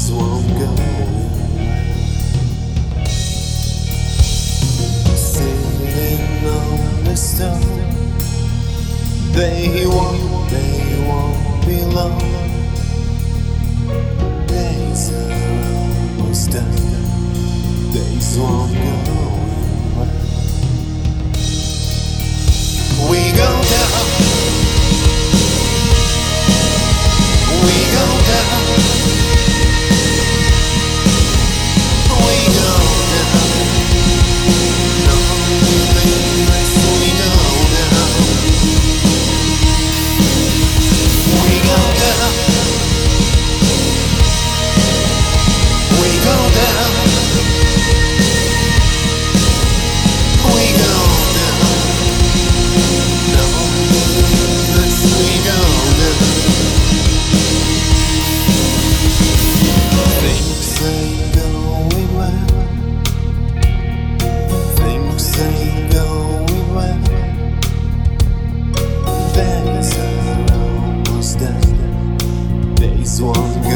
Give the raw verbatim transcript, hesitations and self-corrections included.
Days won't go away. Sitting on the stone, they won't, they won't be long. Days are almost done. Days won't go away. We go down. We go down. We go down. No, unless we go down. We go down. We go down. We go down. No, unless we go down. Things ain't going well. Things ain't going well. Days are almost done. Days won't go.